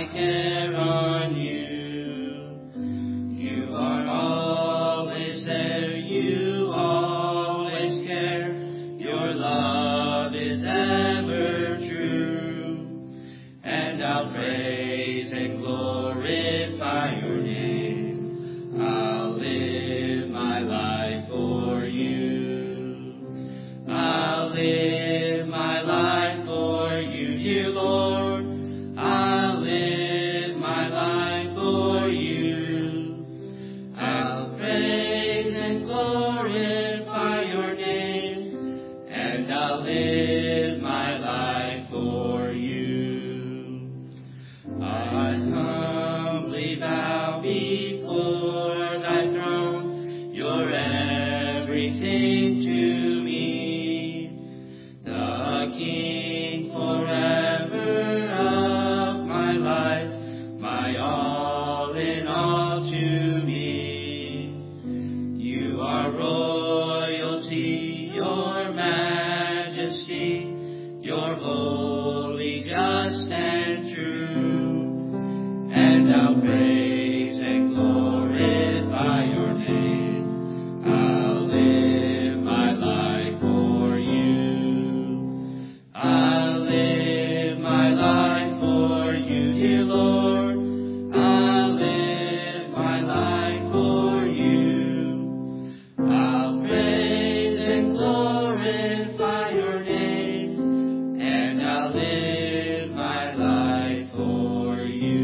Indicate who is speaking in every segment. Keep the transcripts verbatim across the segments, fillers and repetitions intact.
Speaker 1: care on you. You are always there. You always care. Your love is ever true. And I'll praise and glorify your name. I'll live my life for you. I'll live my life for you, dear Lord. I'll live my life for you. I'll praise and glorify your name, and I'll live my life for you. I humbly bow before thy throne. You're everything to me. The King forever of my life, my all in all to me. You are royalty, your majesty, you're holy, just and true. And I'll praise and glorify your name. I'll live my life for you. I'll live my life for you, dear Lord. I'll live my life for you. I'll praise and glorify your name, and I'll live my life for you.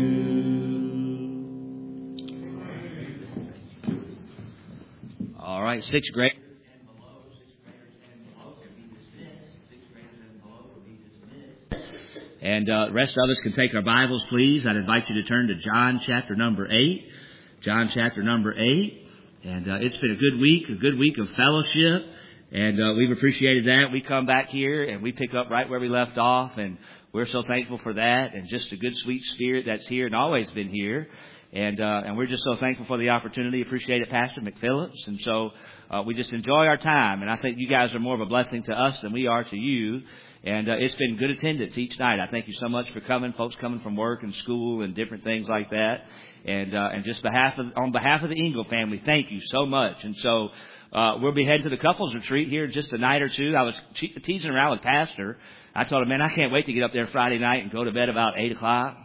Speaker 2: All right, sixth grade. And below, sixth graders and below can be dismissed. Sixth graders and below will be dismissed. And uh, the rest of us can take our Bibles, please. I'd invite you to turn to John chapter number eight. John chapter number eight. And uh, it's been a good week, a good week of fellowship. And uh, we've appreciated that. We come back here and we pick up right where we left off. And we're so thankful for that. And just a good, sweet spirit that's here and always been here. And uh, and we're just so thankful for the opportunity. Appreciate it, Pastor McPhillips. And so uh, we just enjoy our time. And I think you guys are more of a blessing to us than we are to you. And uh, it's been good attendance each night. I thank you so much for coming, folks coming from work and school and different things like that. And uh, and just behalf of, on behalf of the Engel family, thank you so much. And so uh, we'll be heading to the couples retreat here in just a night or two. I was te- teasing around with Pastor. I told him, man, I can't wait to get up there Friday night and go to bed about eight o'clock.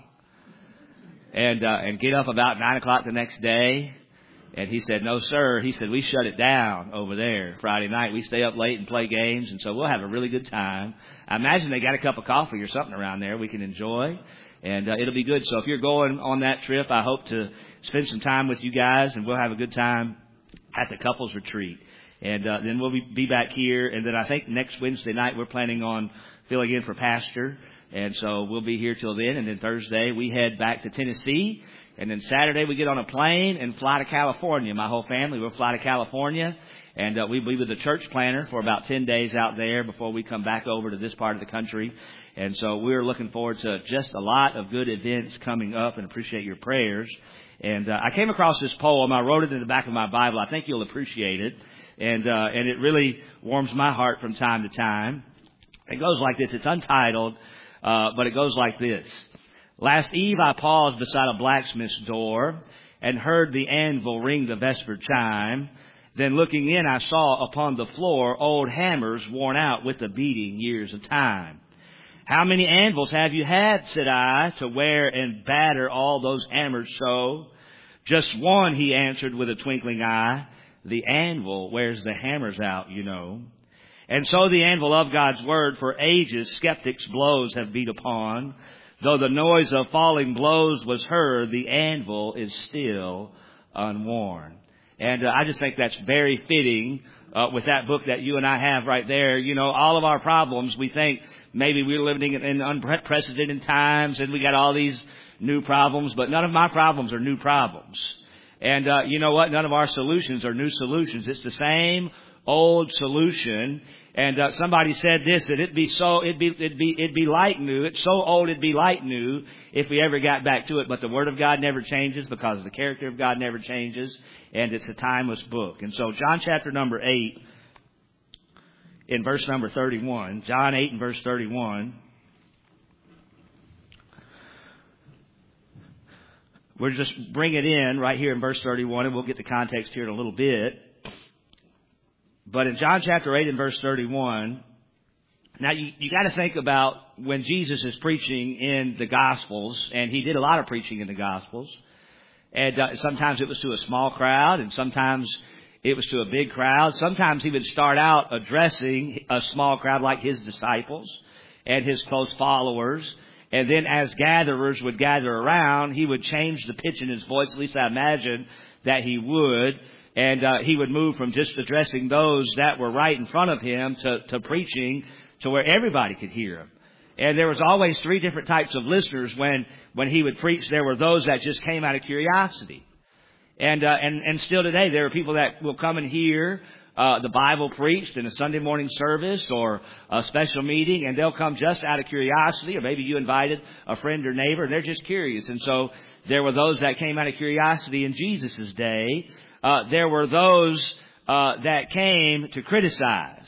Speaker 2: And, uh, and get up about nine o'clock the next day. And he said, no, sir. He said, we shut it down over there Friday night. We stay up late and play games. And so we'll have a really good time. I imagine they got a cup of coffee or something around there we can enjoy. And, uh, it'll be good. So if you're going on that trip, I hope to spend some time with you guys and we'll have a good time at the couples retreat. And, uh, then we'll be, be back here. And then I think next Wednesday night we're planning on filling in for Pastor. And so we'll be here till then. And then Thursday we head back to Tennessee. And then Saturday we get on a plane and fly to California. My whole family will fly to California. And uh, we'll be with the church planner for about ten days out there before we come back over to this part of the country. And so we're looking forward to just a lot of good events coming up and appreciate your prayers. And uh, I came across this poem. I wrote it in the back of my Bible. I think you'll appreciate it. And, uh, and it really warms my heart from time to time. It goes like this. It's untitled. Uh, but it goes like this. Last eve I paused beside a blacksmith's door and heard the anvil ring the vesper chime. Then looking in I saw upon the floor old hammers worn out with the beating years of time. How many anvils have you had, said I, to wear and batter all those hammers so? Just one, he answered with a twinkling eye. The anvil wears the hammers out, you know. And so the anvil of God's word for ages skeptics' blows have beat upon. Though the noise of falling blows was heard, the anvil is still unworn. And uh, I just think that's very fitting uh, with that book that you and I have right there. You know, all of our problems, we think maybe we're living in unprecedented times and we got all these new problems, but none of my problems are new problems. And uh, you know what? None of our solutions are new solutions. It's the same old solution. And uh, somebody said this, that it'd be so, it'd be, it'd be, it'd be like new. It's so old, it'd be like new if we ever got back to it. But the Word of God never changes because the character of God never changes. And it's a timeless book. And so John chapter number eight, in verse number thirty-one, John eight and verse thirty-one. We'll just bring it in right here in verse thirty-one, and we'll get the context here in a little bit. But in John chapter eight and verse thirty-one, now you, you got to think about when Jesus is preaching in the Gospels, and he did a lot of preaching in the Gospels. And uh, sometimes it was to a small crowd, and sometimes it was to a big crowd. Sometimes he would start out addressing a small crowd like his disciples and his close followers. And then as gatherers would gather around, he would change the pitch in his voice. At least I imagine that he would. And uh, he would move from just addressing those that were right in front of him to, to preaching to where everybody could hear him. And there was always three different types of listeners when, when he would preach. There were those that just came out of curiosity. And, uh, and, and still today, there are people that will come and hear uh, the Bible preached in a Sunday morning service or a special meeting, and they'll come just out of curiosity, or maybe you invited a friend or neighbor, and they're just curious. And so there were those that came out of curiosity in Jesus' day. Uh, there were those uh, that came to criticize.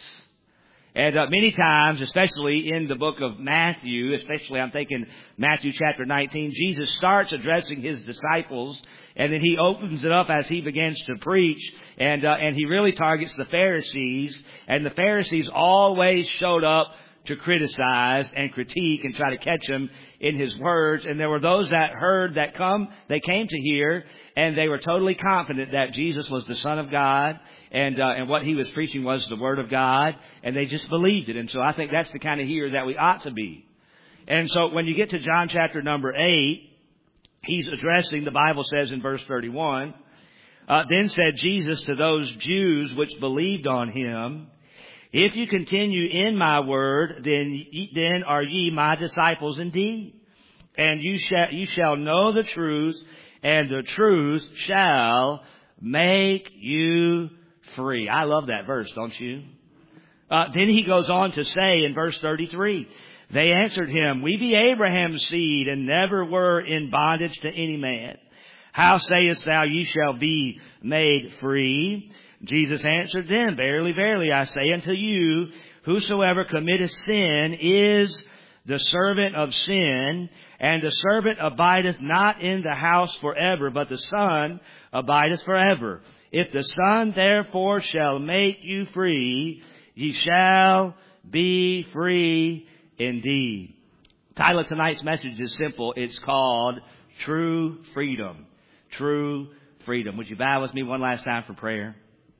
Speaker 2: And uh, many times, especially in the book of Matthew, especially I'm thinking Matthew chapter nineteen, Jesus starts addressing his disciples, and then he opens it up as he begins to preach, and uh, and he really targets the Pharisees, and the Pharisees always showed up to criticize and critique and try to catch him in his words. And there were those that heard that come, they came to hear, and they were totally confident that Jesus was the Son of God, and uh, and what he was preaching was the Word of God, and they just believed it. And so I think that's the kind of hearer that we ought to be. And so when you get to John chapter number eight, he's addressing, the Bible says in verse thirty-one, uh, then said Jesus to those Jews which believed on him, if you continue in my word, then then are ye my disciples indeed. And you shall you shall know the truth, and the truth shall make you free. I love that verse, don't you? Uh, then he goes on to say in verse thirty-three, they answered him, we be Abraham's seed, and never were in bondage to any man. How sayest thou, ye shall be made free? Jesus answered them, verily, verily, I say unto you, whosoever committeth sin is the servant of sin, and the servant abideth not in the house forever, but the Son abideth forever. If the Son therefore shall make you free, ye shall be free indeed. The title of tonight's message is simple. It's called True Freedom. True Freedom. Would you bow with me one last time for prayer?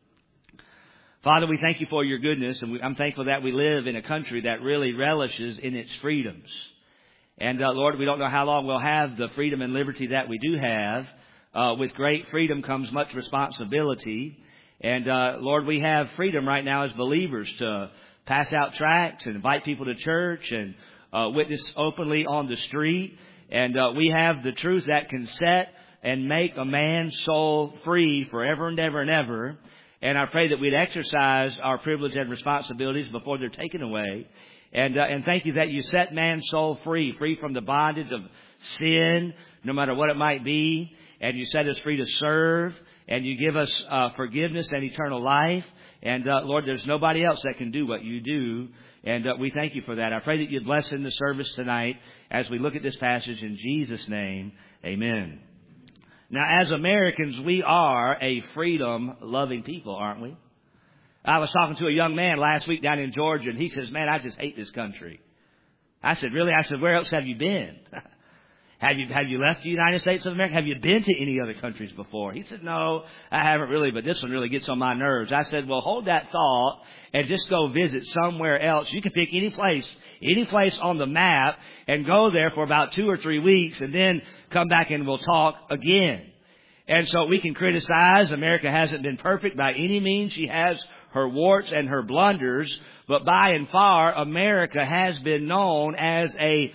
Speaker 2: Father, we thank you for your goodness, and we, I'm thankful that we live in a country that really relishes in its freedoms. And, uh, Lord, we don't know how long we'll have the freedom and liberty that we do have. Uh, with great freedom comes much responsibility. And, uh, Lord, we have freedom right now as believers to pass out tracts and invite people to church and uh, witness openly on the street. And uh, we have the truth that can set and make a man's soul free forever and ever and ever. And I pray that we'd exercise our privilege and responsibilities before they're taken away. And uh, and thank you that you set man's soul free, free from the bondage of sin, no matter what it might be. And you set us free to serve. And you give us uh, forgiveness and eternal life. And uh, Lord, there's nobody else that can do what you do. And uh, we thank you for that. I pray that you'd bless in the service tonight as we look at this passage in Jesus' name. Amen. Now, as Americans, we are a freedom-loving people, aren't we? I was talking to a young man last week down in Georgia, and he says, man, I just hate this country. I said, really? I said, where else have you been? have you have you left the United States of America? Have you been to any other countries before? He said, no, I haven't really, but this one really gets on my nerves. I said, well, hold that thought and just go visit somewhere else. You can pick any place, any place on the map, and go there for about two or three weeks, and then come back and we'll talk again. And so we can criticize. America hasn't been perfect by any means. She has her warts and her blunders. But by and far, America has been known as a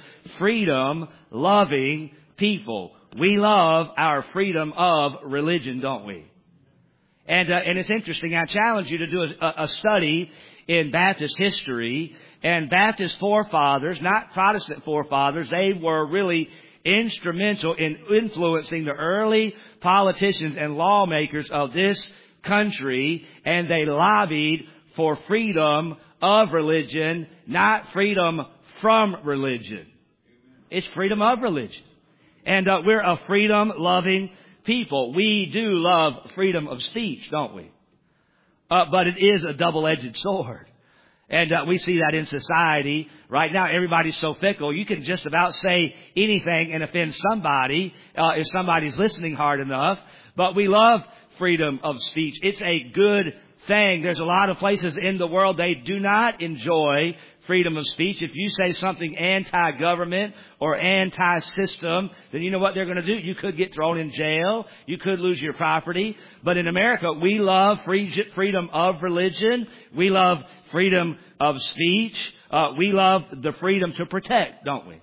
Speaker 2: freedom-loving people. We love our freedom of religion, don't we? And, uh, and it's interesting. I challenge you to do a, a study in Baptist history. And Baptist forefathers, not Protestant forefathers, they were really instrumental in influencing the early politicians and lawmakers of this country, and they lobbied for freedom of religion, not freedom from religion. It's freedom of religion. And uh, we're a freedom-loving people. We do love freedom of speech, don't we? Uh, but it is a double-edged sword. And uh, we see that in society. Right now, everybody's so fickle. You can just about say anything and offend somebody uh, if somebody's listening hard enough. But we love freedom of speech. It's a good thing. There's a lot of places in the world they do not enjoy freedom of speech. If you say something anti-government or anti-system, then you know what they're going to do? You could get thrown in jail. You could lose your property. But in America, we love free, freedom of religion. We love freedom of speech. Uh, we love the freedom to protect, don't we?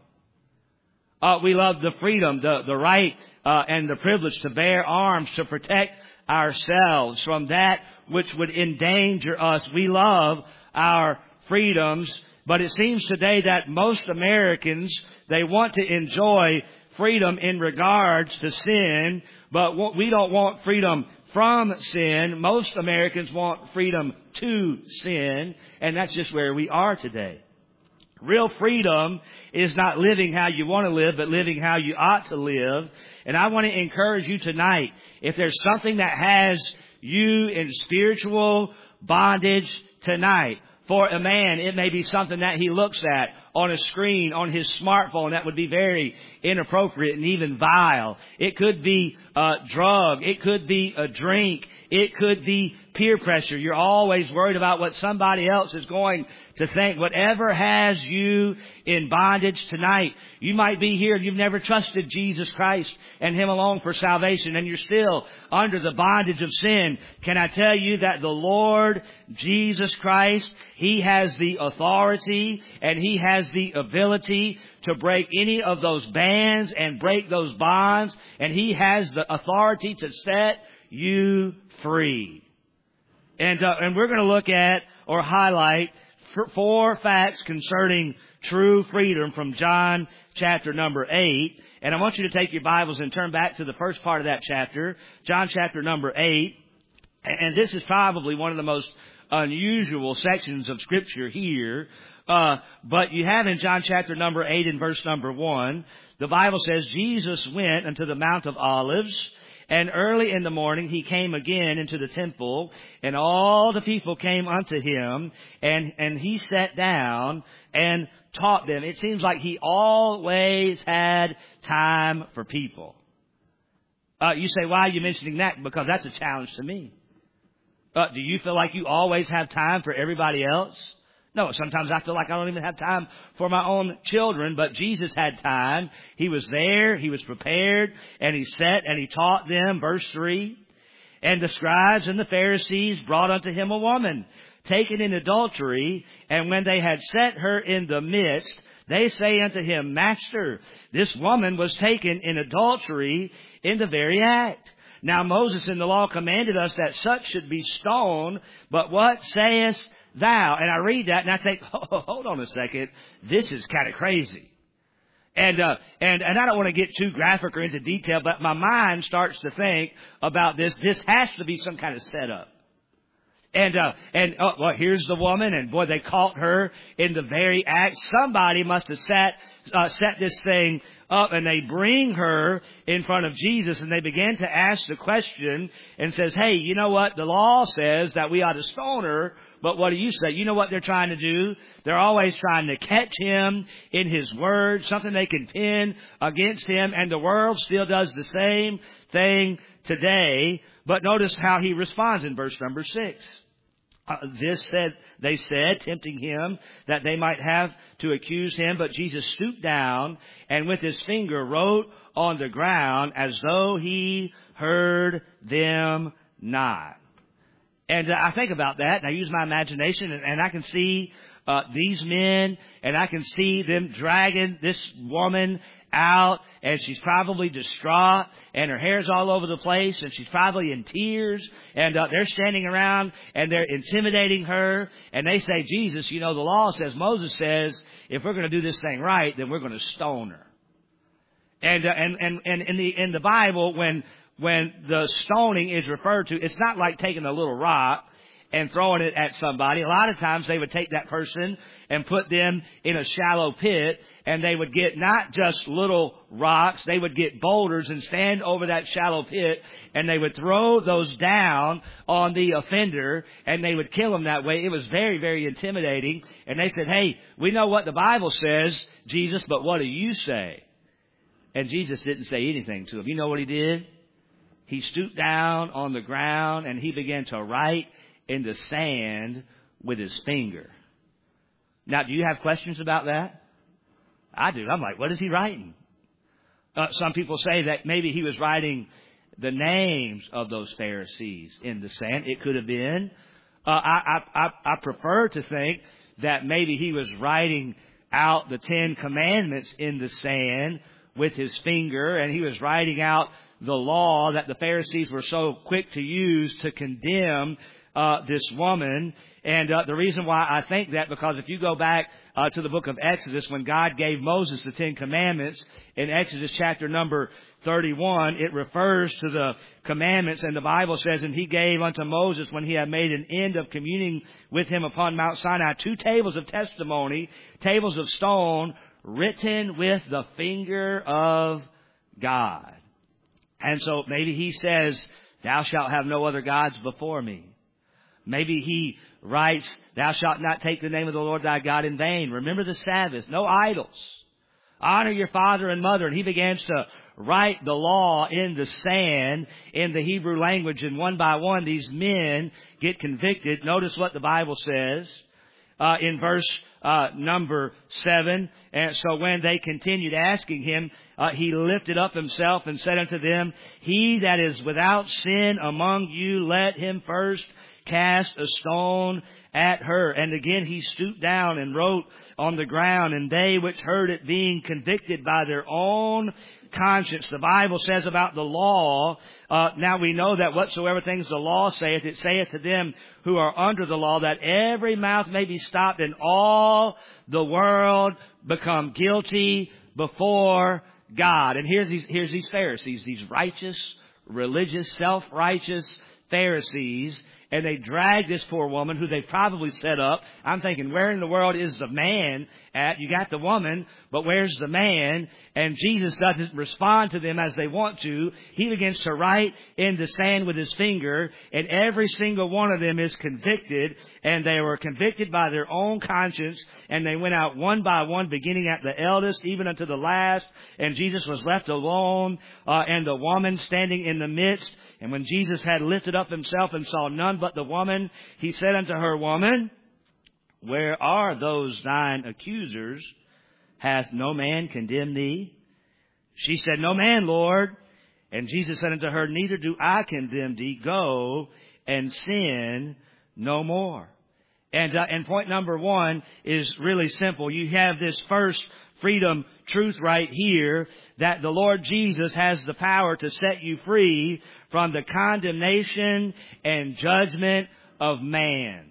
Speaker 2: Uh, we love the freedom, the, the right uh, and the privilege to bear arms to protect ourselves from that which would endanger us. We love our freedoms. But it seems today that most Americans, they want to enjoy freedom in regards to sin, but we don't want freedom from sin. Most Americans want freedom to sin, and that's just where we are today. Real freedom is not living how you want to live, but living how you ought to live. And I want to encourage you tonight, if there's something that has you in spiritual bondage tonight, for a man, it may be something that he looks at on a screen, on his smartphone, that would be very inappropriate and even vile. It could be a drug. It could be a drink. It could be peer pressure. You're always worried about what somebody else is going to think. Whatever has you in bondage tonight, you might be here and you've never trusted Jesus Christ and Him alone for salvation, and you're still under the bondage of sin. Can I tell you that the Lord Jesus Christ, He has the authority and He has the ability to break any of those bands and break those bonds, and He has the authority to set you free. And uh, and we're going to look at or highlight four facts concerning true freedom from John chapter number eight. And I want you to take your Bibles and turn back to the first part of that chapter, John chapter number eight. And this is probably one of the most unusual sections of Scripture here. Uh, but you have in John chapter number eight and verse number one, the Bible says, Jesus went unto the Mount of Olives, and early in the morning he came again into the temple, and all the people came unto him, and, and he sat down and taught them. It seems like he always had time for people. Uh, you say, why are you mentioning that? Because that's a challenge to me. Uh, do you feel like you always have time for everybody else? No, sometimes I feel like I don't even have time for my own children, but Jesus had time. He was there, He was prepared, and He sat and He taught them. Verse three, and the scribes and the Pharisees brought unto Him a woman taken in adultery, and when they had set her in the midst, they say unto Him, Master, this woman was taken in adultery in the very act. Now Moses in the law commanded us that such should be stoned, but what sayest thou? And I read that and I think, oh, hold on a second, this is kind of crazy. And, uh, and, and I don't want to get too graphic or into detail, but my mind starts to think about this. This has to be some kind of setup. And, uh, and, oh, well, here's the woman, and boy, they caught her in the very act. Somebody must have sat, uh, set this thing up, and they bring her in front of Jesus, and they begin to ask the question and says, hey, you know what? The law says that we ought to stone her, but what do you say? You know what they're trying to do? They're always trying to catch him in his word, something they can pin against him, and the world still does the same thing today. But notice how he responds in verse number six. Uh, this said, they said, tempting him, that they might have to accuse him. But Jesus stooped down and with his finger wrote on the ground as though he heard them not. And uh, I think about that, and I use my imagination, and, and I can see uh, these men, and I can see them dragging this woman out, and she's probably distraught, and her hair's all over the place, and she's probably in tears, and uh, they're standing around, and they're intimidating her, and they say, Jesus, you know, the law says, Moses says, if we're going to do this thing right, then we're going to stone her. And, uh, and, and, and in the, in the Bible, when, when the stoning is referred to, it's not like taking a little rock and throwing it at somebody. A lot of times they would take that person and put them in a shallow pit, and they would get not just little rocks, they would get boulders and stand over that shallow pit, and they would throw those down on the offender, and they would kill him that way. It was very, very intimidating. And they said, hey, we know what the Bible says, Jesus, but what do you say? And Jesus didn't say anything to him. You know what he did? He stooped down on the ground, and he began to write in the sand with his finger. Now, do you have questions about that? I do. I'm like, what is he writing? Uh, some people say that maybe he was writing the names of those Pharisees in the sand. It could have been. Uh, I, I, I, I prefer to think that maybe he was writing out the Ten Commandments in the sand with his finger, and he was writing out the law that the Pharisees were so quick to use to condemn uh, this woman. And uh, the reason why I think that, because if you go back uh, to the book of Exodus, when God gave Moses the Ten Commandments, in Exodus chapter number thirty-one, it refers to the commandments, and the Bible says, and he gave unto Moses, when he had made an end of communing with him upon Mount Sinai, two tables of testimony, tables of stone, written with the finger of God. And so maybe he says, thou shalt have no other gods before me. Maybe he writes, thou shalt not take the name of the Lord thy God in vain. Remember the Sabbath, no idols. Honor your father and mother. And he begins to write the law in the sand in the Hebrew language. And one by one, these men get convicted. Notice what the Bible says uh, in verse uh, number seven. And so when they continued asking him, uh, he lifted up himself and said unto them, he that is without sin among you, let him first cast a stone at her. And again he stooped down and wrote on the ground, and they which heard it, being convicted by their own conscience. The Bible says about the law, uh, now we know that whatsoever things the law saith, it saith to them who are under the law, that every mouth may be stopped and all the world become guilty before God. And here's these, here's these Pharisees, these righteous, religious, self-righteous Pharisees, and they drag this poor woman who they probably set up. I'm thinking, where in the world is the man at? You got the woman, but where's the man? And Jesus doesn't respond to them as they want to. He begins to write in the sand with his finger, and every single one of them is convicted, and they were convicted by their own conscience, and they went out one by one, beginning at the eldest, even unto the last, and Jesus was left alone, uh, and the woman standing in the midst. And when Jesus had lifted up himself and saw none but the woman, he said unto her, Woman, where are those thine accusers? Hath no man condemned thee? She said, No man, Lord. And Jesus said unto her, Neither do I condemn thee. Go and sin no more. And, uh, and point number one is really simple. You have this first freedom truth right here, that the Lord Jesus has the power to set you free from the condemnation and judgment of man.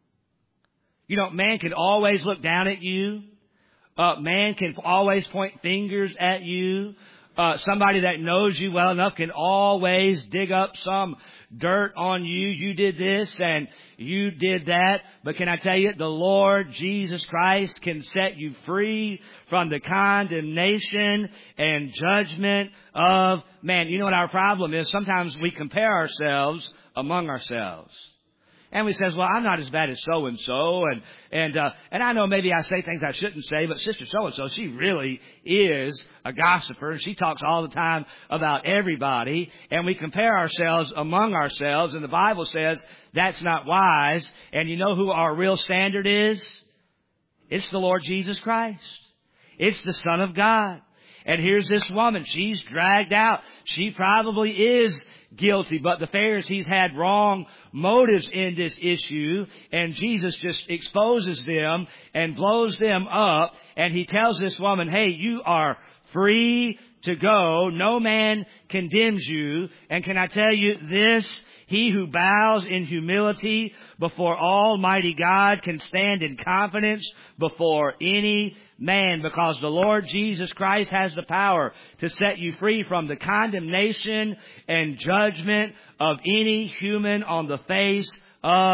Speaker 2: You know, man can always look down at you. Uh, man can always point fingers at you. Uh, somebody that knows you well enough can always dig up some dirt on you. You did this and you did that. But can I tell you, the Lord Jesus Christ can set you free from the condemnation and judgment of man. You know what our problem is? Sometimes we compare ourselves among ourselves. And we says, well, I'm not as bad as so-and-so. And, and, uh, and I know maybe I say things I shouldn't say, but Sister so-and-so, she really is a gossiper. She talks all the time about everybody. And we compare ourselves among ourselves. And the Bible says that's not wise. And you know who our real standard is? It's the Lord Jesus Christ. It's the Son of God. And here's this woman. She's dragged out. She probably is guilty, but the Pharisees had wrong motives in this issue, and Jesus just exposes them and blows them up, and he tells this woman, hey, you are free to go. No man condemns you. And can I tell you this? He who bows in humility before Almighty God can stand in confidence before any man, because the Lord Jesus Christ has the power to set you free from the condemnation and judgment of any human on the face of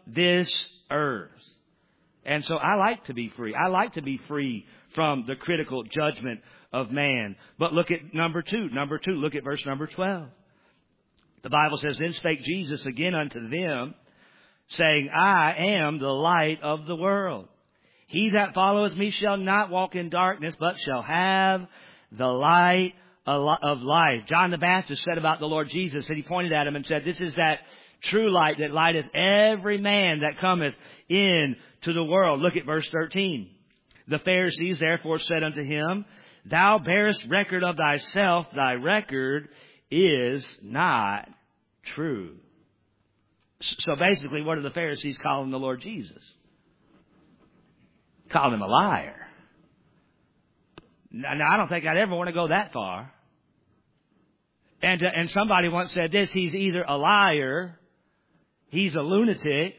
Speaker 3: this earth. And so I like to be free. I like to be free from the critical judgment of man. But look at number two. Number two, look at verse number twelve. The Bible says, then spake Jesus again unto them, saying, I am the light of the world. He that followeth me shall not walk in darkness, but shall have the light of life. John the Baptist said about the Lord Jesus, and he pointed at him and said, this is that true light that lighteth every man that cometh in to the world. Look at verse thirteen. The Pharisees therefore said unto him, thou bearest record of thyself, thy record is not true. So basically, what are the Pharisees calling the Lord Jesus? Calling him a liar. Now, I don't think I'd ever want to go that far. And, uh, and somebody once said this, he's either a liar, he's a lunatic,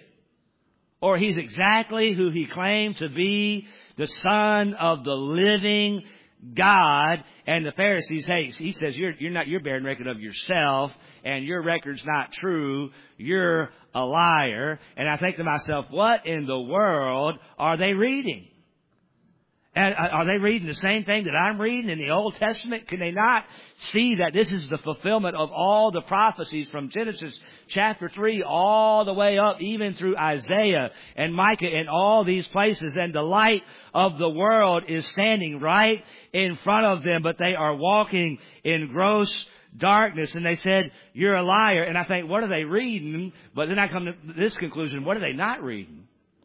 Speaker 3: or he's exactly who he claimed to be, the Son of the living God. And the Pharisees, hey, he says, you're, you're not, you're bearing record of yourself, and your record's not true. You're a liar. And I think to myself, what in the world are they reading? And are they reading the same thing that I'm reading in the Old Testament? Can they not see that this is the fulfillment of all the prophecies from Genesis chapter three all the way up, even through Isaiah and Micah and all these places? And the light of the world is standing right in front of them, but they are walking in gross darkness. And they said, you're a liar. And I think, what are they reading? But then I come to this conclusion, what are they not reading?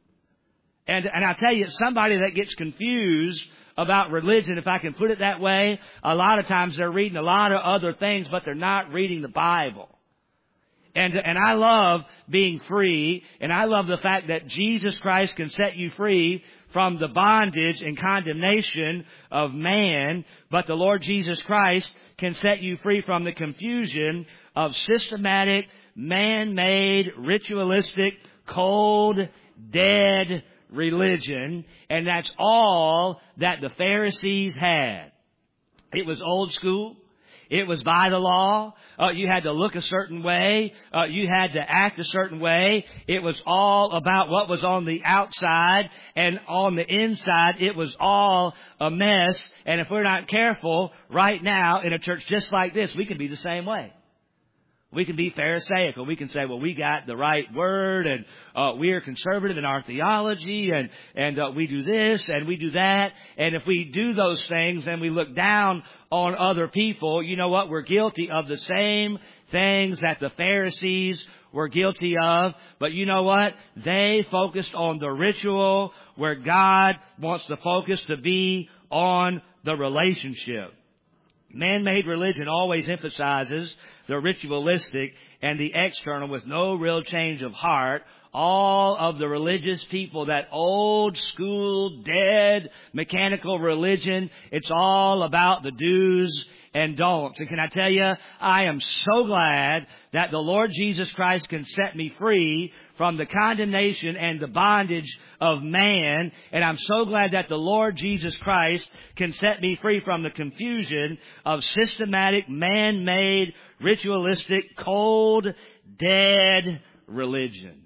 Speaker 3: And, and I tell you, somebody that gets confused about religion, if I can put it that way, a lot of times they're reading a lot of other things, but they're not reading the Bible. And, and I love being free, and I love the fact that Jesus Christ can set you free from the bondage and condemnation of man, but the Lord Jesus Christ can set you free from the confusion of systematic, man-made, ritualistic, cold, dead religion. And that's all that the Pharisees had. It was old school. It was by the law. Uh, you had to look a certain way. Uh, you had to act a certain way. It was all about what was on the outside, and on the inside it was all a mess. And if we're not careful right now in a church just like this, we can be the same way. We can be Pharisaical. We can say, well, we got the right word, and uh, we are conservative in our theology, and, and uh, we do this and we do that. And if we do those things and we look down on other people, you know what? We're guilty of the same things that the Pharisees were guilty of. But you know what? They focused on the ritual, where God wants the focus to be on the relationship. Man-made religion always emphasizes the ritualistic and the external with no real change of heart. All of the religious people, that old school, dead, mechanical religion, it's all about the do's and don'ts. And can I tell you, I am so glad that the Lord Jesus Christ can set me free from the condemnation and the bondage of man. And I'm so glad that the Lord Jesus Christ can set me free from the confusion of systematic, man-made, ritualistic, cold, dead religion.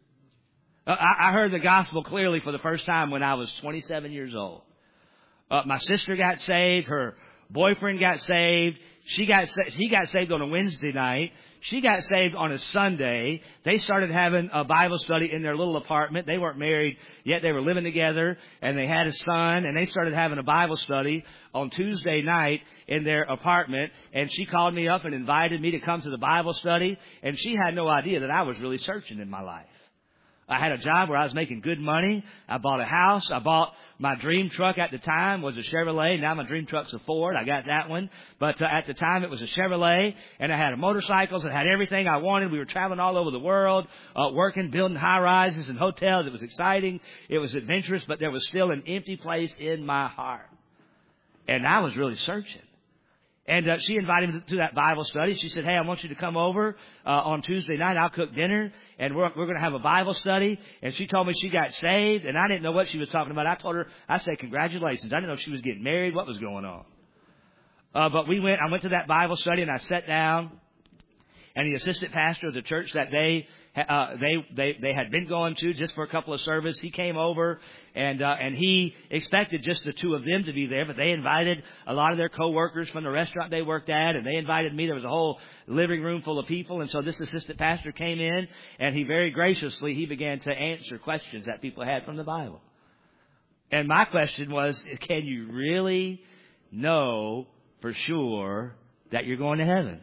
Speaker 3: I heard the gospel clearly for the first time when I was twenty-seven years old. Uh, my sister got saved. Her boyfriend got saved. She got sa- he got saved on a Wednesday night. She got saved on a Sunday. They started having a Bible study in their little apartment. They weren't married yet. They were living together, and they had a son, and they started having a Bible study on Tuesday night in their apartment. And she called me up and invited me to come to the Bible study, and she had no idea that I was really searching in my life. I had a job where I was making good money. I bought a house. I bought my dream truck at the time was a Chevrolet. Now my dream truck's a Ford. I got that one. But uh, at the time it was a Chevrolet. And I had motorcycles. I had everything I wanted. We were traveling all over the world, uh, working, building high rises and hotels. It was exciting. It was adventurous. But there was still an empty place in my heart. And I was really searching. And uh, she invited me to that Bible study. She said, hey, I want you to come over uh, on Tuesday night. I'll cook dinner, and we're, we're going to have a Bible study. And she told me she got saved, and I didn't know what she was talking about. I told her, I said, congratulations. I didn't know if she was getting married, what was going on. Uh, but we went. I went to that Bible study, and I sat down. and the assistant pastor of the church that they uh, they they they had been going to just for a couple of services. He came over, and uh, and he expected just the two of them to be there, but they invited a lot of their coworkers from the restaurant they worked at, and they invited me. There was a whole living room full of people, and so this assistant pastor came in, and he very graciously he began to answer questions that people had from the Bible. And my question was, can you really know for sure that you're going to heaven?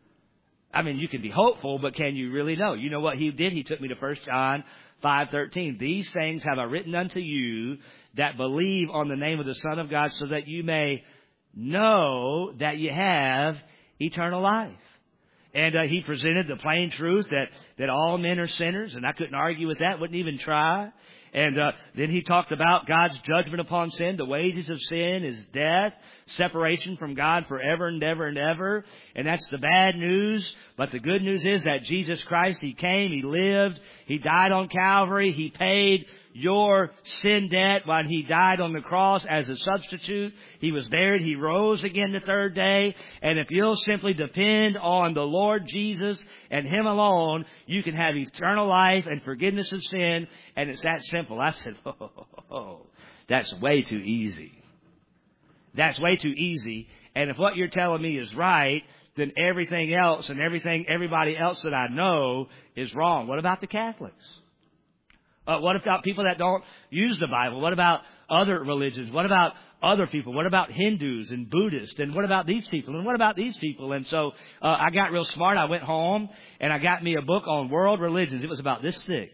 Speaker 3: I mean, you can be hopeful, but can you really know? You know what he did? He took me to First John five thirteen. These things have I written unto you that believe on the name of the Son of God, so that you may know that you have eternal life. And uh, he presented the plain truth that, that all men are sinners, and I couldn't argue with that, wouldn't even try. And uh, then he talked about God's judgment upon sin. The wages of sin is death, separation from God forever and ever and ever. And that's the bad news. But the good news is that Jesus Christ, He came, He lived, He died on Calvary, He paid your sin debt when He died on the cross as a substitute. He was buried, He rose again the third day. And if you'll simply depend on the Lord Jesus and Him alone, you can have eternal life and forgiveness of sin. And it's that simple. I said, oh, oh, oh, oh, that's way too easy. That's way too easy. And if what you're telling me is right, then everything else and everything, everybody else that I know is wrong. What about the Catholics? Uh, what about people that don't use the Bible? What about other religions? What about other people? What about Hindus and Buddhists? And what about these people? And what about these people? And so uh, I got real smart. I went home and I got me a book on world religions. It was about this thick.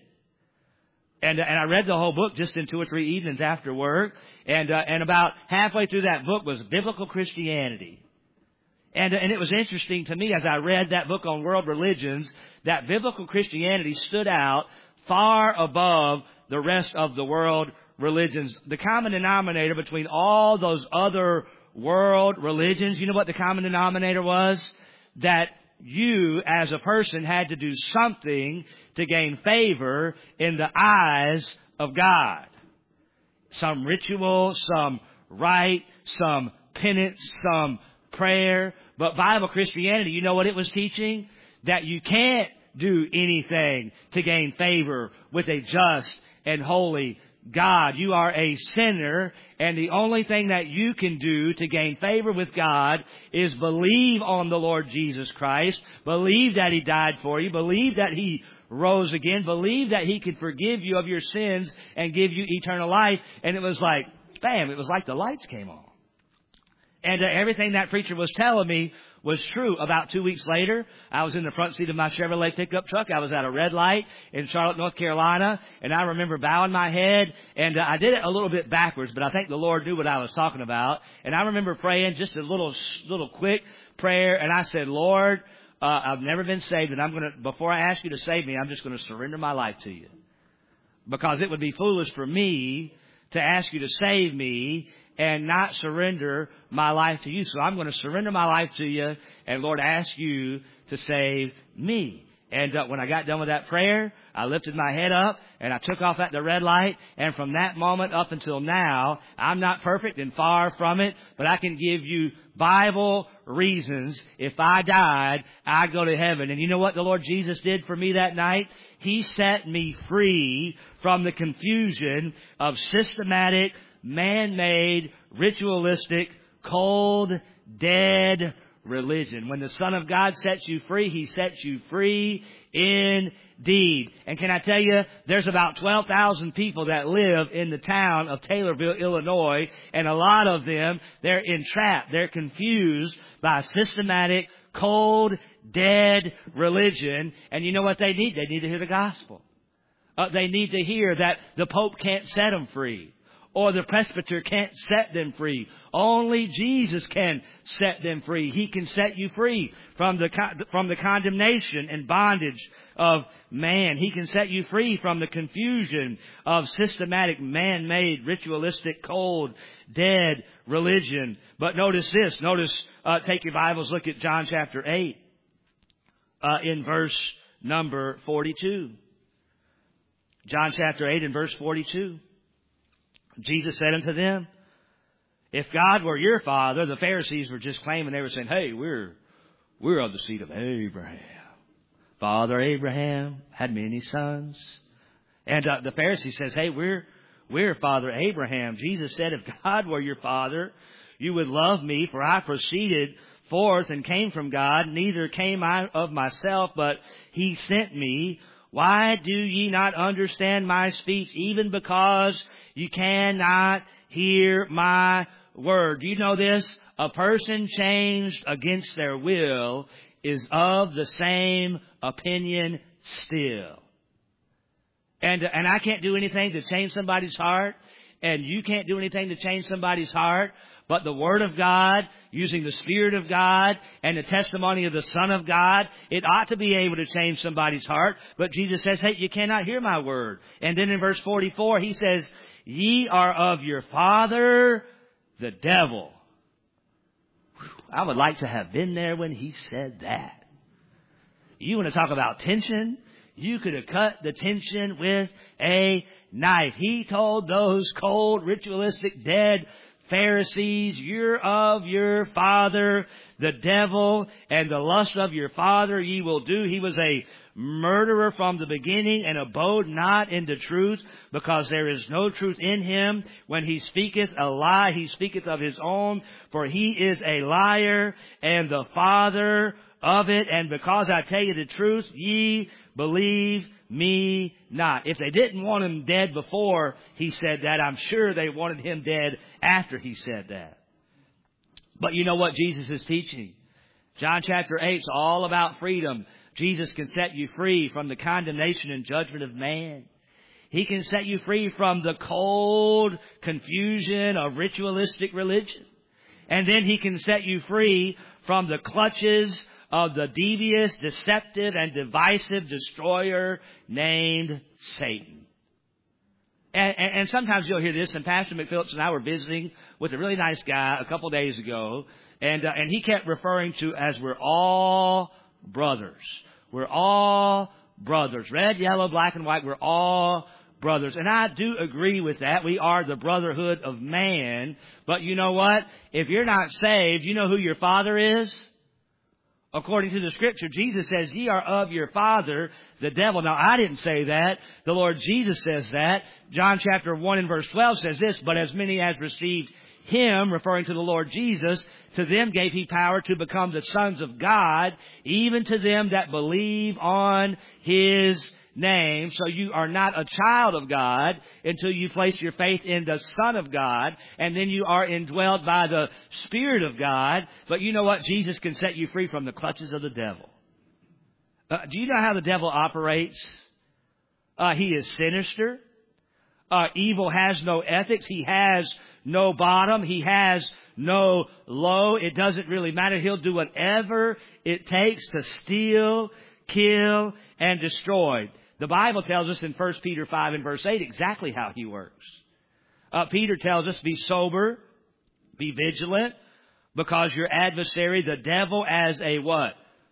Speaker 3: And, and I read the whole book just in two or three evenings after work. And, uh, and about halfway through that book was Biblical Christianity. And, and it was interesting to me as I read that book on world religions that biblical Christianity stood out far above the rest of the world religions. The common denominator between all those other world religions, you know what the common denominator was? That you as a person had to do something to gain favor in the eyes of God. Some ritual, some rite, some penance, some prayer. But Bible Christianity, you know what it was teaching? That you can't do anything to gain favor with a just and holy God. You are a sinner, and the only thing that you can do to gain favor with God is believe on the Lord Jesus Christ, believe that He died for you, believe that He rose again, believe that He can forgive you of your sins and give you eternal life. And it was like, bam, it was like the lights came on. And uh, everything that preacher was telling me was true. About two weeks later, I was in the front seat of my Chevrolet pickup truck. I was at a red light in Charlotte, North Carolina, and I remember bowing my head, and uh, I did it a little bit backwards, but I think the Lord knew what I was talking about. And I remember praying just a little, little quick prayer, and I said, Lord, uh, I've never been saved, and I'm going to, before I ask you to save me, I'm just going to surrender my life to you. Because it would be foolish for me to ask you to save me and not surrender my life to you. So I'm going to surrender my life to you, and Lord, ask you to save me. And uh, when I got done with that prayer, I lifted my head up and I took off at the red light. And from that moment up until now, I'm not perfect and far from it, but I can give you Bible reasons. If I died, I'd go to heaven. And you know what the Lord Jesus did for me that night? He set me free from the confusion of systematic, man-made, ritualistic, cold, dead religion. When the Son of God sets you free, He sets you free indeed. And can I tell you, there's about twelve thousand people that live in the town of Taylorville, Illinois, and a lot of them, they're entrapped, they're confused by systematic, cold, dead religion. And you know what they need? They need to hear the gospel. Uh, they need to hear that the Pope can't set them free, or the presbyter can't set them free. Only Jesus can set them free. He can set you free from the from the condemnation and bondage of man. He can set you free from the confusion of systematic, man-made, ritualistic, cold, dead religion. But notice this. Notice, uh, take your Bibles, look at John chapter eight, uh, in verse number forty-two. John chapter eight and verse forty-two. Jesus said unto them, if God were your father, the Pharisees were just claiming, they were saying, hey, we're, we're of the seed of Abraham. Father Abraham had many sons. And uh, the Pharisee says, hey, we're, we're Father Abraham. Jesus said, if God were your father, you would love me, for I proceeded forth and came from God. Neither came I of myself, but he sent me. Why do ye not understand my speech? Even because you cannot hear my word. Do you know this? A person changed against their will is of the same opinion still. And, and I can't do anything to change somebody's heart. And you can't do anything to change somebody's heart. But the Word of God, using the Spirit of God and the testimony of the Son of God, it ought to be able to change somebody's heart. But Jesus says, hey, you cannot hear my word. And then in verse forty-four, he says, ye are of your father, the devil. Whew, I would like to have been there when he said that. You want to talk about tension? You could have cut the tension with a knife. He told those cold, ritualistic, dead Pharisees, you're of your father, the devil, and the lust of your father ye will do. He was a murderer from the beginning and abode not in the truth, because there is no truth in him. When he speaketh a lie, he speaketh of his own, for he is a liar and the father of it. And because I tell you the truth, ye believe me not. If they didn't want him dead before he said that, I'm sure they wanted him dead after he said that. But you know what Jesus is teaching? John chapter eight is all about freedom. Jesus can set you free from the condemnation and judgment of man. He can set you free from the cold confusion of ritualistic religion. And then he can set you free from the clutches of the devious, deceptive, and divisive destroyer named Satan. And, and, and sometimes you'll hear this, and Pastor McPhillips and I were visiting with a really nice guy a couple days ago, and uh, and he kept referring to as we're all brothers. We're all brothers. Red, yellow, black, and white, we're all brothers. And I do agree with that. We are the brotherhood of man. But you know what? If you're not saved, you know who your father is? According to the Scripture, Jesus says, ye are of your father, the devil. Now, I didn't say that. The Lord Jesus says that. John chapter one and verse twelve says this, but as many as received him, referring to the Lord Jesus, to them gave he power to become the sons of God, even to them that believe on his name. So you are not a child of God until you place your faith in the Son of God, and then you are indwelled by the Spirit of God. But you know what? Jesus can set you free from the clutches of the devil. Uh, do you know how the devil operates? Uh, he is sinister. Uh, evil has no ethics. He has no bottom. He has no low. It doesn't really matter. He'll do whatever it takes to steal, kill, and destroy. The Bible tells us in First Peter five and verse eight exactly how he works. Uh, Peter tells us, be sober, be vigilant, because your adversary, the devil, as a what?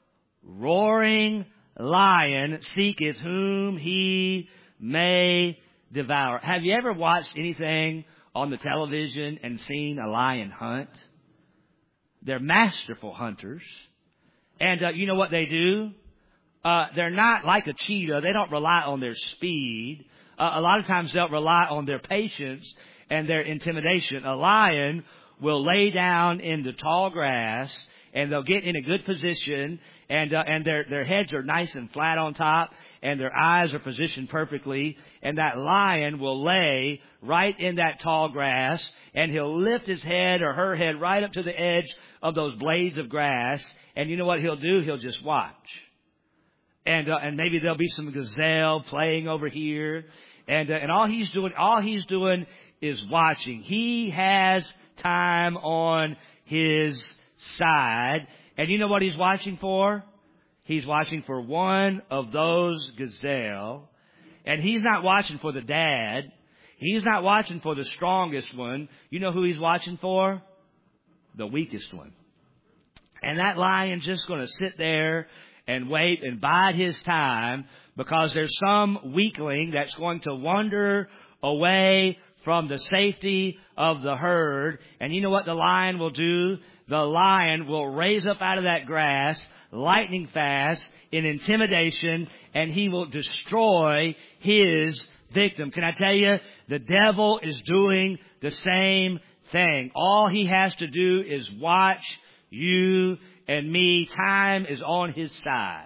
Speaker 3: Roaring lion, seeketh whom he may devour. Have you ever watched anything on the television and seen a lion hunt? They're masterful hunters. And uh, you know what they do? Uh, they're not like a cheetah. They don't rely on their speed. Uh, a lot of times they'll rely on their patience and their intimidation. A lion will lay down in the tall grass, and they'll get in a good position, and uh, and their their heads are nice and flat on top, and their eyes are positioned perfectly, and that lion will lay right in that tall grass, and he'll lift his head or her head right up to the edge of those blades of grass, and you know what he'll do? He'll just watch. And uh, and maybe there'll be some gazelle playing over here, and uh, and all he's doing, all he's doing is watching. He has time on his side, and you know what he's watching for? He's watching for one of those gazelle, and he's not watching for the dad. He's not watching for the strongest one. You know who he's watching for? The weakest one. And that lion's just going to sit there and wait and bide his time, because there's some weakling that's going to wander away from the safety of the herd. And you know what the lion will do? The lion will raise up out of that grass, lightning fast, in intimidation, and he will destroy his victim. Can I tell you, the devil is doing the same thing. All he has to do is watch you and me. Time is on his side.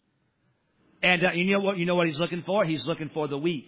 Speaker 3: And uh, you know what? You know what he's looking for? He's looking for the weak.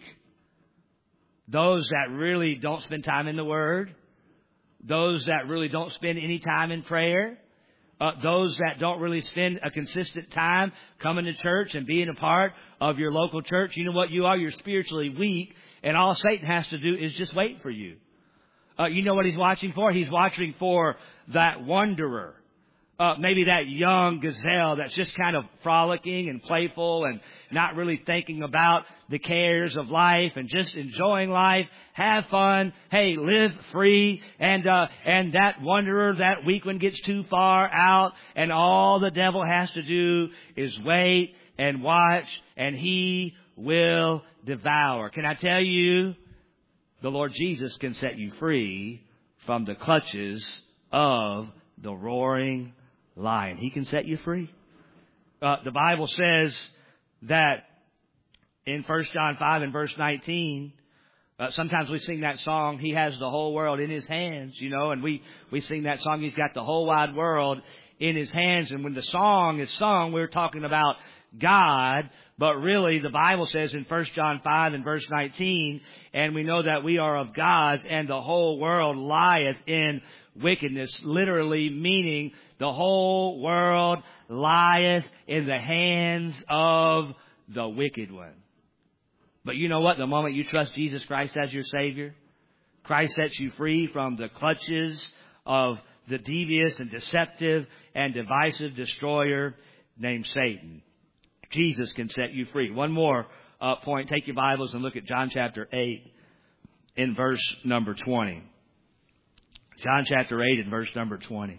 Speaker 3: Those that really don't spend time in the Word. Those that really don't spend any time in prayer. Uh, those that don't really spend a consistent time coming to church and being a part of your local church. You know what you are? You're spiritually weak. And all Satan has to do is just wait for you. Uh, you know what he's watching for? He's watching for that wanderer. Uh, maybe that young gazelle that's just kind of frolicking and playful and not really thinking about the cares of life and just enjoying life. Have fun. Hey, live free. And, uh, and that wanderer, that weak one gets too far out, and all the devil has to do is wait and watch, and he will devour. Can I tell you, the Lord Jesus can set you free from the clutches of the roaring lion. He can set you free. Uh, the Bible says that in First John five and verse nineteen, uh, sometimes we sing that song, He has the whole world in His hands, you know, and we, we sing that song, He's got the whole wide world in His hands. And when the song is sung, we're talking about God, but really the Bible says in First John five and verse nineteen, and we know that we are of God's, and the whole world lieth in wickedness, literally meaning the whole world lieth in the hands of the wicked one. But you know what? The moment you trust Jesus Christ as your Savior, Christ sets you free from the clutches of the devious and deceptive and divisive destroyer named Satan. Jesus can set you free. One more uh, point. Take your Bibles and look at John chapter eight in verse number twenty. John chapter eight and verse number twenty.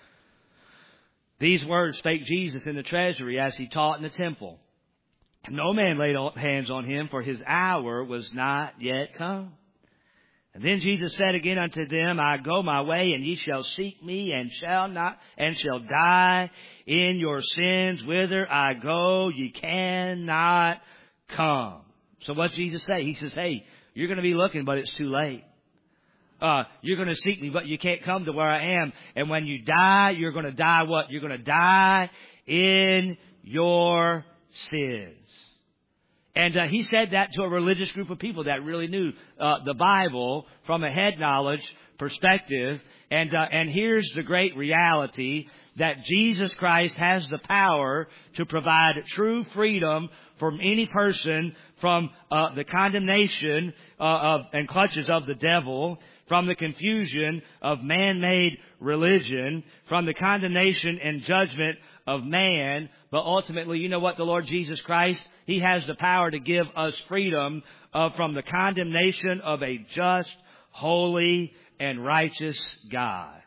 Speaker 3: These words spake Jesus in the treasury as He taught in the temple. No man laid hands on Him, for His hour was not yet come. And then Jesus said again unto them, I go my way, and ye shall seek me, and shall not, and shall die in your sins. Whither I go, ye cannot come. So what's Jesus say? He says, hey, you're going to be looking, but it's too late. Uh, you're going to seek me, but you can't come to where I am. And when you die, you're going to die what? You're going to die in your sins. And uh, he said that to a religious group of people that really knew uh, the Bible from a head knowledge perspective. And uh, and here's the great reality, that Jesus Christ has the power to provide true freedom from any person from uh, the condemnation uh, of and clutches of the devil, from the confusion of man-made religion, from the condemnation and judgment of man. But ultimately, you know what, the Lord Jesus Christ, He has the power to give us freedom uh, from the condemnation of a just, holy, and righteous God.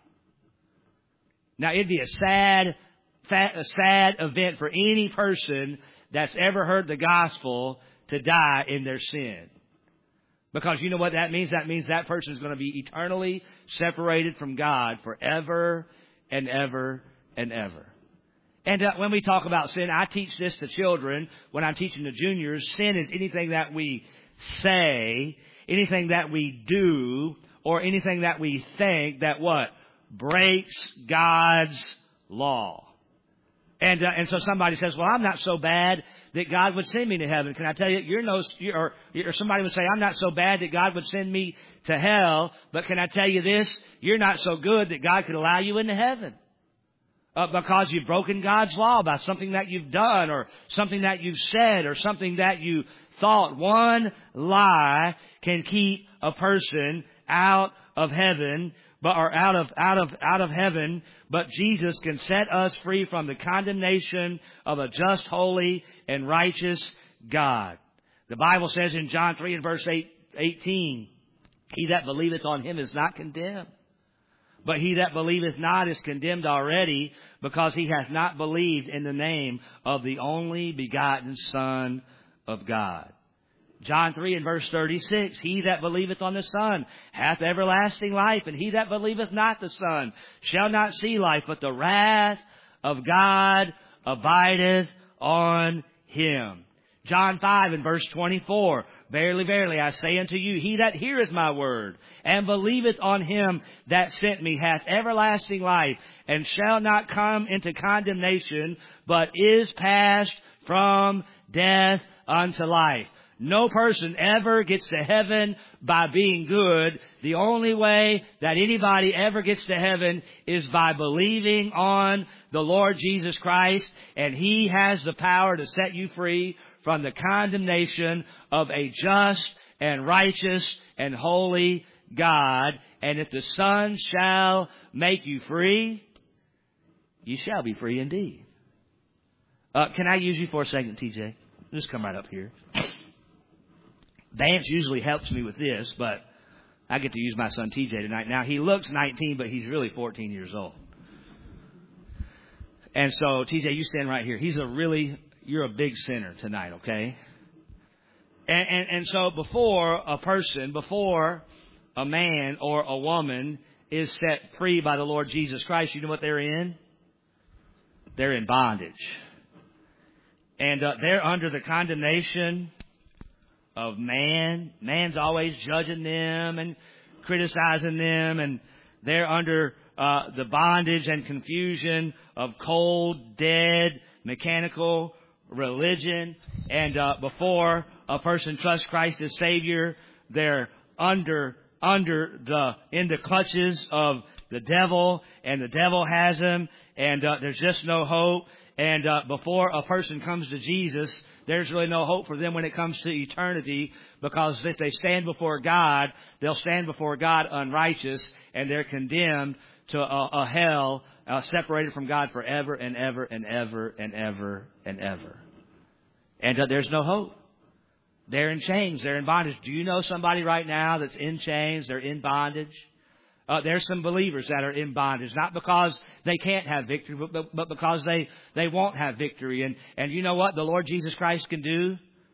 Speaker 3: Now, it'd be a sad, a sad event for any person that's ever heard the gospel to die in their sin. Because you know what that means? That means that person is going to be eternally separated from God forever and ever and ever. And uh, when we talk about sin, I teach this to children when I'm teaching the juniors. Sin is anything that we say, anything that we do, or anything that we think that what? Breaks God's law. And uh, and so somebody says, well, I'm not so bad that God would send me to heaven. Can I tell you, you're no, you're, or, or somebody would say, I'm not so bad that God would send me to hell. But can I tell you this? You're not so good that God could allow you into heaven. Uh, because you've broken God's law by something that you've done, or something that you've said, or something that you thought. One lie can keep a person out of heaven, but or out of out of out of heaven. But Jesus can set us free from the condemnation of a just, holy, and righteous God. The Bible says in John three and verse eight, eighteen, he that believeth on Him is not condemned. But he that believeth not is condemned already, because he hath not believed in the name of the only begotten Son of God. John three and verse thirty-six, he that believeth on the Son hath everlasting life, and he that believeth not the Son shall not see life, but the wrath of God abideth on him. John five and verse twenty-four, verily, verily, I say unto you, he that heareth my word, and believeth on him that sent me, hath everlasting life, and shall not come into condemnation, but is passed from death unto life. No person ever gets to heaven by being good. The only way that anybody ever gets to heaven is by believing on the Lord Jesus Christ, and He has the power to set you free from the condemnation of a just and righteous and holy God. And if the Son shall make you free, you shall be free indeed. Uh, can I use you for a second, T J? Just come right up here. Vance usually helps me with this, but I get to use my son T J tonight. Now, he looks nineteen, but he's really fourteen years old. And so, T J, you stand right here. He's a really, you're a big sinner tonight, okay? And, and, and so before a person, before a man or a woman is set free by the Lord Jesus Christ, you know what they're in? They're in bondage. And uh, they're under the condemnation of man. Man's always judging them and criticizing them, and they're under uh, the bondage and confusion of cold, dead, mechanical religion. And uh, before a person trusts Christ as Savior, they're under under the in the clutches of the devil, and the devil has them, and uh, there's just no hope. And uh, before a person comes to Jesus, there's really no hope for them when it comes to eternity, because if they stand before God, they'll stand before God unrighteous, and they're condemned to a, a hell uh, separated from God forever and ever and ever and ever and ever. And uh, there's no hope. They're in chains. They're in bondage. Do you know somebody right now that's in chains? They're in bondage. Uh, there's some believers that are in bondage, not because they can't have victory, but, but, but because they, they won't have victory. And, and you know what the Lord Jesus Christ can do?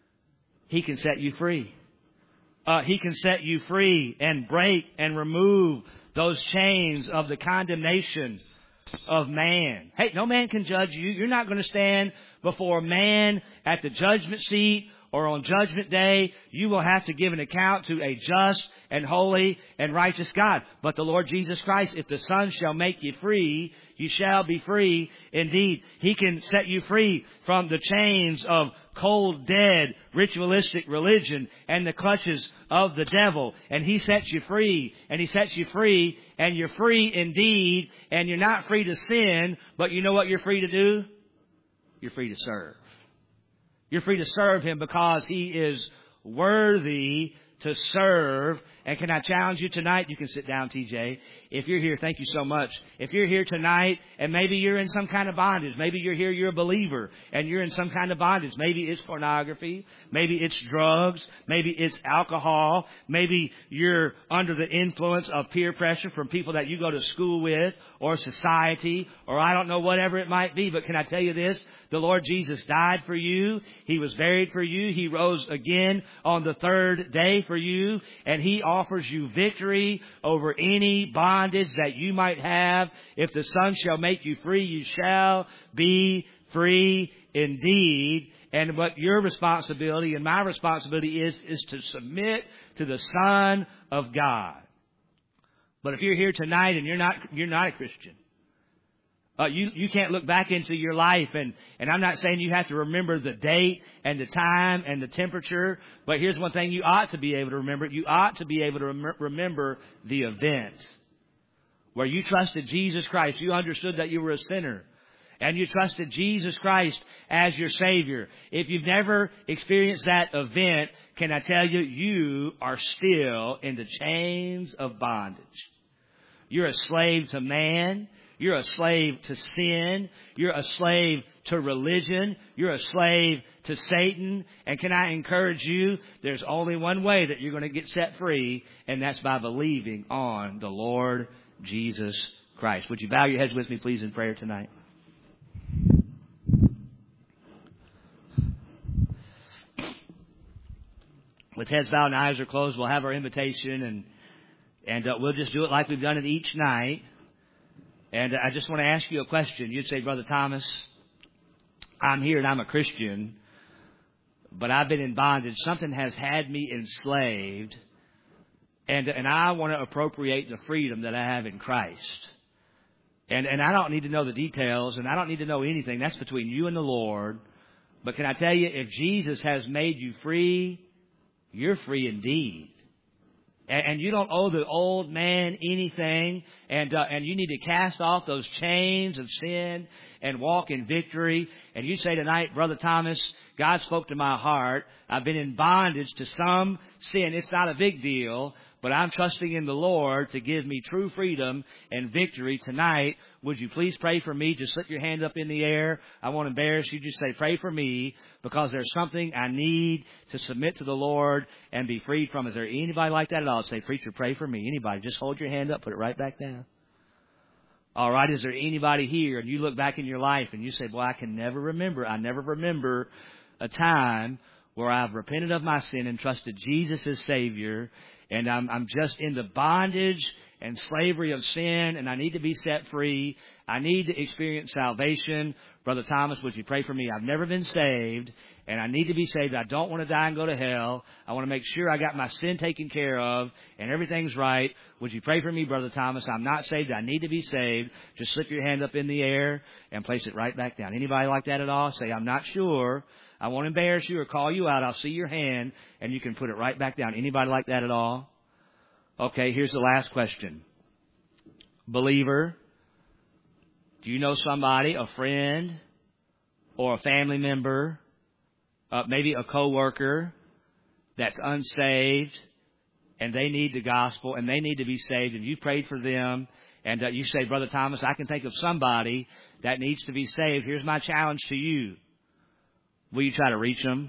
Speaker 3: He can set you free. Uh, he can set you free and break and remove those chains of the condemnation of man. Hey, no man can judge you. You're not going to stand before man at the judgment seat or on Judgment Day. You will have to give an account to a just and holy and righteous God. But the Lord Jesus Christ, if the Son shall make you free, you shall be free indeed. He can set you free from the chains of cold, dead, ritualistic religion and the clutches of the devil. And He sets you free, and He sets you free, and you're free indeed. And you're not free to sin, but you know what you're free to do? You're free to serve. You're free to serve Him because He is worthy to serve. And can I challenge you tonight? You can sit down, T J. If you're here, thank you so much. If you're here tonight and maybe you're in some kind of bondage, maybe you're here, you're a believer and you're in some kind of bondage. Maybe it's pornography. Maybe it's drugs. Maybe it's alcohol. Maybe you're under the influence of peer pressure from people that you go to school with, or society, or I don't know, whatever it might be. But can I tell you this? The Lord Jesus died for you. He was buried for you. He rose again on the third day for you. And He offers you victory over any bondage that you might have. If the Son shall make you free, you shall be free indeed. And what your responsibility and my responsibility is, is to submit to the Son of God. But if you're here tonight and you're not, you're not a Christian, Uh, you, you can't look back into your life, and, and I'm not saying you have to remember the date and the time and the temperature, but here's one thing you ought to be able to remember. You ought to be able to rem- remember the event where you trusted Jesus Christ. You understood that you were a sinner, and you trusted Jesus Christ as your Savior. If you've never experienced that event, can I tell you, you are still in the chains of bondage. You're a slave to man. You're a slave to sin. You're a slave to religion. You're a slave to Satan. And can I encourage you, there's only one way that you're going to get set free, and that's by believing on the Lord Jesus Christ. Would you bow your heads with me, please, in prayer tonight? with heads bowed and eyes are closed, we'll have our invitation, and and uh, we'll just do it like we've done it each night. And I just want to ask you a question. You'd say, Brother Thomas, I'm here and I'm a Christian, but I've been in bondage. Something has had me enslaved, and and I want to appropriate the freedom that I have in Christ. And and I don't need to know the details, and I don't need to know anything. That's between you and the Lord. But can I tell you, if Jesus has made you free, you're free indeed. And, and you don't owe the old man anything. And uh, and you need to cast off those chains of sin and walk in victory. And you say tonight, Brother Thomas, God spoke to my heart. I've been in bondage to some sin. It's not a big deal, but I'm trusting in the Lord to give me true freedom and victory tonight. Would you please pray for me? Just slip your hand up in the air. I won't embarrass you. Just say, pray for me, because there's something I need to submit to the Lord and be freed from. Is there anybody like that at all? Say, preacher, pray for me. Anybody? Just hold your hand up. Put it right back down. All right. Is there anybody here, and you look back in your life and you say, well, I can never remember. I never remember a time where I've repented of my sin and trusted Jesus as Savior, and I'm, I'm just in the bondage and slavery of sin, and I need to be set free. I need to experience salvation. Brother Thomas, would you pray for me? I've never been saved, and I need to be saved. I don't want to die and go to hell. I want to make sure I got my sin taken care of and everything's right. Would you pray for me, Brother Thomas? I'm not saved. I need to be saved. Just slip your hand up in the air and place it right back down. Anybody like that at all? Say, I'm not sure. I won't embarrass you or call you out. I'll see your hand, and you can put it right back down. Anybody like that at all? Okay, here's the last question. Believer, do you know somebody, a friend or a family member, uh, maybe a coworker that's unsaved, and they need the gospel and they need to be saved, and you prayed for them, and uh, you say, Brother Thomas, I can think of somebody that needs to be saved. Here's my challenge to you. Will you try to reach them?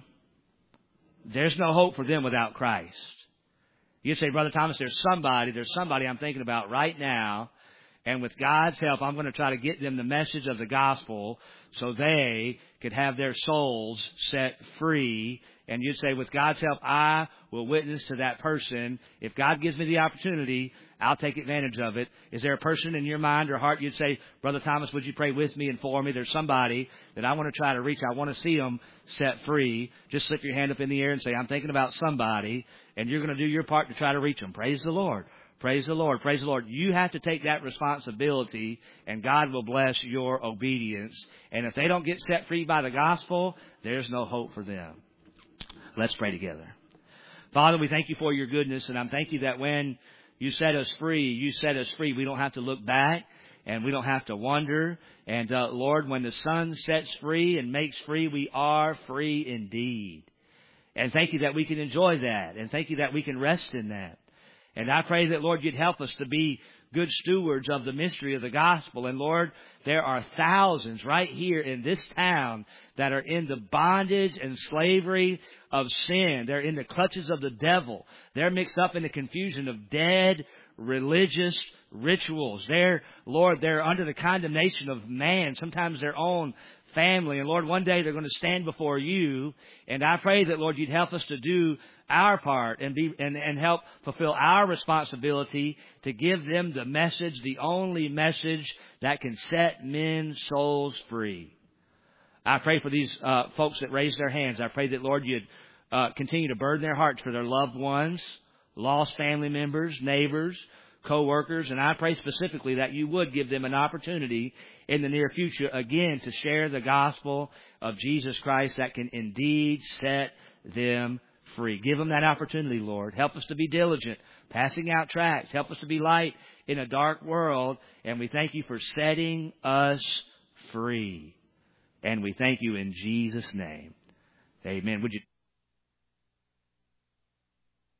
Speaker 3: There's no hope for them without Christ. You say, Brother Thomas, there's somebody, there's somebody I'm thinking about right now, and with God's help, I'm going to try to get them the message of the gospel so they could have their souls set free. And you'd say, with God's help, I will witness to that person. If God gives me the opportunity, I'll take advantage of it. Is there a person in your mind or heart you'd say, Brother Thomas, would you pray with me and for me? There's somebody that I want to try to reach. I want to see them set free. Just slip your hand up in the air and say, I'm thinking about somebody, and you're going to do your part to try to reach them. Praise the Lord. Praise the Lord. Praise the Lord. You have to take that responsibility, and God will bless your obedience. And if they don't get set free by the gospel, there's no hope for them. Let's pray together. Father, we thank you for your goodness, and I'm thank you that when you set us free, you set us free. We don't have to look back, and we don't have to wonder. And, uh, Lord, when the Son sets free and makes free, we are free indeed. And thank you that we can enjoy that, and thank you that we can rest in that. And I pray that, Lord, you'd help us to be good stewards of the mystery of the gospel. And, Lord, there are thousands right here in this town that are in the bondage and slavery of sin. They're in the clutches of the devil. They're mixed up in the confusion of dead religious rituals. They're, Lord, they're under the condemnation of man, sometimes their own family. And Lord, one day they're going to stand before you. And I pray that, Lord, you'd help us to do our part and be and, and help fulfill our responsibility to give them the message, the only message that can set men's souls free. I pray for these uh, folks that raised their hands. I pray that, Lord, you'd uh, continue to burden their hearts for their loved ones, lost family members, neighbors, co-workers, and I pray specifically that you would give them an opportunity in the near future again to share the gospel of Jesus Christ that can indeed set them free. Give them that opportunity, Lord. Help us to be diligent, passing out tracts. Help us to be light in a dark world, and we thank you for setting us free. And we thank you in Jesus' name. Amen. Would you